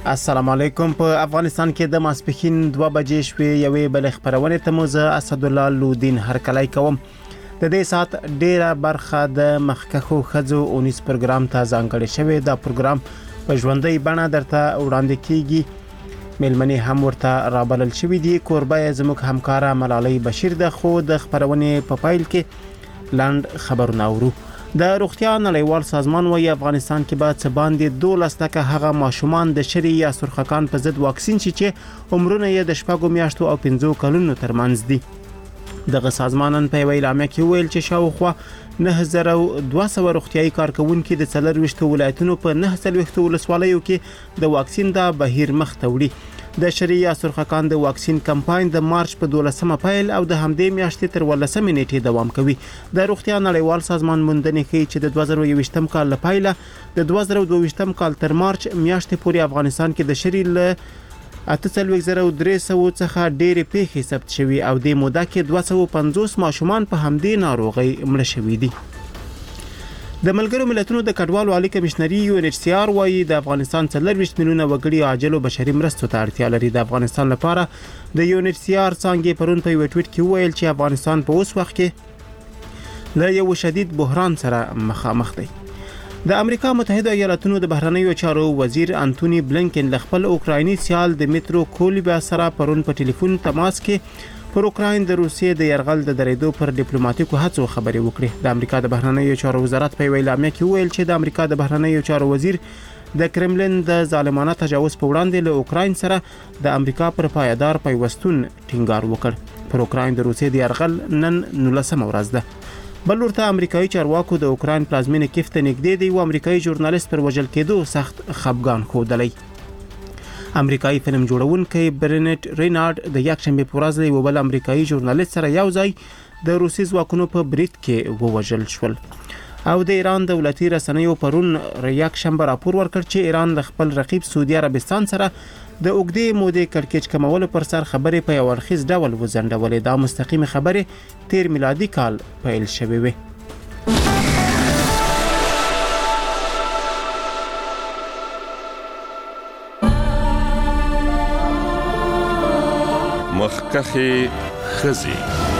السلام علیکم. په افغانستان کې د ماسپښین 2 بجې شوې یوې بل خبرونه ته مو زه اسد الله لودین هرکلی کوم. د دې سات ډیره برخه د مخکخو خزو اونیس پروګرام ته ځانګړی شوی. دا پروګرام په ژوندۍ بڼه درته وړاندې کیږي. ملمنې هم ورته رابلل شوی دي. کوربه زموږ همکاره ملالۍ بشیر ده. خو د خبرونه په پایل کې لاند خبرونه اورو. د روغتیا نړیوال سازمان وايي افغانستان کې به څه باندې 12% هغه ماشومان د شری یا سرخکان په ضد واکسین شي چې عمرونه یې د 7 میاشتو او 15 کلونو ترمنځ دي. دغه سازمانن په ویل عامه کې ویل چې شاوخوا 9200 روغتیايي کارکونکو د 24 ولایتونو په 9 ولسوالیو کې د واکسین د بهیر مخ ته وړي. د شری یا سرخکان د واکسین کمپاین د مارچ په 12مه پیل او د همدې میاشتې تر 18 نیټې دوام کوي. د روغتیا نړیوال سازمان موندنې کوي چې د 2021م کال لپاره د 2022م کال تر مارچ میاشتې پورې افغانستان کې د شری له 8300 څخه ډېرې پیښې ثبت شوي او د موده کې 250 ماشومان په همدې ناروغي مړه شوي دي. د ملګرو ملتونو د کډوالو عالی کمشنري UNHCR وايي د افغانستان 40 میلیونه وګړي عاجل او بشري مرستو ته اړتیا لري. د افغانستان لپاره د UNHCR څنګه پرون په یو ټویټ کې ویل چې افغانستان په اوس وخت کې له یو شدید بحران سره مخامخ دی. د امریکا متحده ایالاتونو د بهرنیو چارو وزیر انټونی بلنکن له خپل اوکرایني سیال دمیترو کولیبا سره پرون په ټلیفون تماس کې پر اوکراین د روسیې د يرغل د درېدو پر ډیپلوماټیکو هڅو خبرې وکړې. د امریکا د بهرنیو چارو وزارت په ویلامه کې ویل چې د امریکا د بهرنیو چارو وزیر د کرملین د ظالمانه تجاوز په وړاندې له اوکراین سره د امریکا پر پایدار پیوستون ټینګار وکړ. پر اوکراین د روسیې د يرغل نن 19 ورځ ده. بل ورته امریکایي چارواکو د اوکراین پلازمینه کیف ته نږدې دی او امریکایي ژورنالیست پر وژل کېدو سخت خفګان ښودلی. امریکایي فلم جوړونکی برنټ رینارد د یکشنبه په ورځ یو بل امریکایي ژورنالیست سره یو ځای د روسي ځواکونو په بریټ کې ووژل شول. او د ایران دولتي رسنیو پرون یکشنبه راپور ورکړ چې ایران د خپل رقیب سعودي عربستان سره د اوږدې مودې کړکېچ کمولو پر سر خبرې په یو اړخیز ډول وزنډولې. دا مستقیم خبرې 13 میلادي کال پیل شوې وې. مخکخي خزي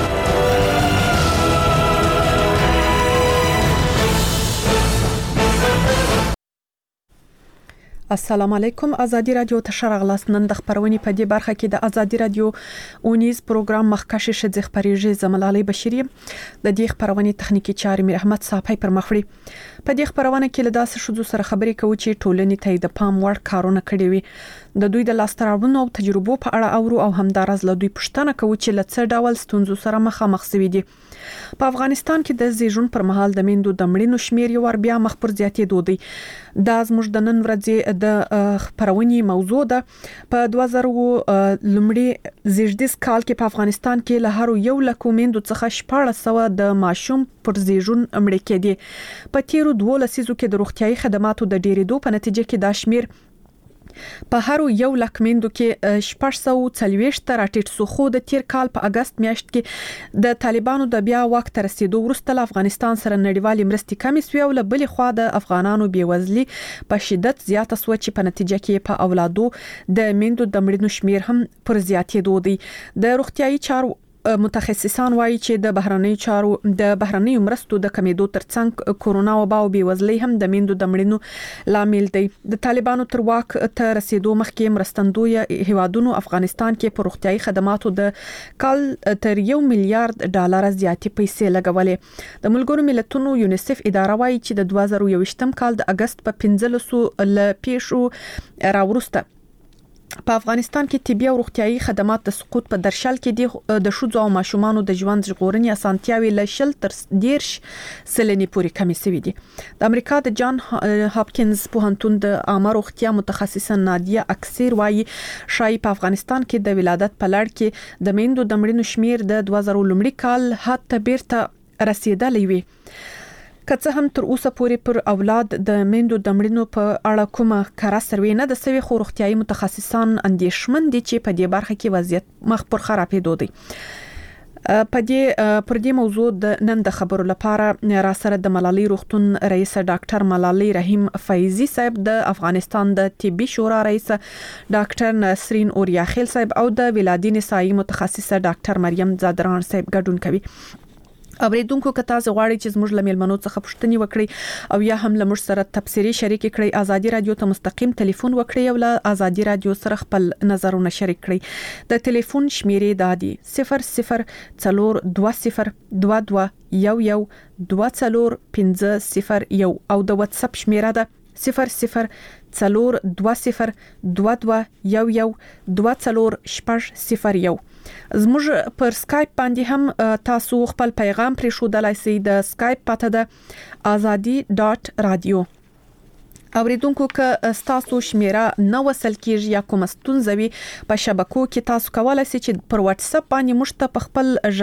السلام علیکم. ازادي رادیو ته شرغلاس نن د خبرونې په دې برخه کې د ازادي رادیو اونیز پروګرام مخکشه شذ خبريږي زملالي بشيري د دې خبرونې تخنیکی چارې میر احمد صاحب پر مخړي. په دې خبرونه کې له داسې شذو سره خبرې کوي چې ټولنې ته د پام وړ کارونه کړي وي. د دوی د لاستراوړنو او تجربو په اړه اورو او همدارز له دوی پوښتنه کوي چې له څه ډول ستونزو سره مخامخ شوي دي. په افغانستان کې د زیږون پر مهال د میندو د مړینو شمیر یو ور بیا مخ پر زیاتېدو دی. دا زموږ د نن ورځې د خبرونې موضوع ده. په 2000 لومړي زیږدیز کال کې په افغانستان کې له هر یو لکو میندو څخه 1400 د ماشوم پر زیږون مړ کېدي. په تیرو 2 لسیزو کې د روغتيایي خدماتو د ډیرېدو په نتیجه کې دا شمیر په هر یو لک میندو کې 640 راټیټ سو. خو د تیر کال په اگست میاشت کې د طالبانو د بیا واک تر رسیدو وروسته له افغانستان سره نړیوالې مرستې کمې سوې او له بلې خوا د افغانانو بیوزلي په شدت زیاته سو چې په نتیجه کې په اولادو د میندو د مړینو شمیر هم پر زیاتېدو دی. د روغتيایي چارو متخصصان وایي چې د بهرنیو مرستو د کمیدو ترڅنګ کورونا وبا او بیوزلي هم د میندو د مړینو لامل دی. د طالبانو تر واک ته رسیدو مخکې مرستندوی هیوادونو افغانستان کې په روغتيایي خدماتو د کال تر $1 میلیارډ زیاتې پیسې لګولې. د ملګرو ملتونو یونیسف اداره وایي چې د 2021م کال د اگست په 15 ل پیښو راورسته په افغانستان کې طبي او روغتيایي خدمات د سقوط په درشل کې د شوزو او ماشومانو د ژوند ژغورنې اسانتیاوي له 10 سلنې پورې کمې شوې دي. د امریکا د جان هاپکینز پوهنتون د عامه روغتیا متخصصه نادیه اکثر وایي شای په افغانستان کې د ولادت په لړ کې د میندو د مړینو شمیر د 2000 لومړي کال حد ته بیرته رسیدلی وي. که څه هم تر اوسه پورې پر اولاد د میندو د مړینو په اړه کومه کره سروې نه د سوي خو روغتيایي متخصصان اندېښمن دي چې په دې برخه کې وضعیت مخ پر خرابېدو دی. په دې موضوع د نن د خبرو لپاره را سره د ملالۍ روغتون رئیس ډاکټر ملالۍ رحیم فیضی صاحب، د افغانستان د طبي شورا رئیس ډاکټر نسرین اوریاخیل صاحب او د ولادي نسایي متخصصه ډاکټر مریم زادران صاحب ګډون کوي. اوریدونکو که تاسو غواړئ چې زموږ له میلمنو څخه پوښتنې وکړئ او یا هم له موږ سره تبصرې شریک کړئ، ازادي رادیو ته مستقیم ټلیفون وکړئ او له ازادي رادیو سره خپل نظرونه شریک کړئ. د ټلیفون شمیرې دادي 00422011205001 او د واتس اپ شمیره ده 004220112040. زموږ پر سکایپ باندې هم تاسو خپل پیغام پرې ښودلای شئ. د سکایپ پته ده azadi.radio. اوریدونکو که تاسو شمیره نه وصل کیږي یا کوم ستونزه وي په شبکو کې، تاسو کولای شئ چې پر واتس اپ باندې موږ ته خپل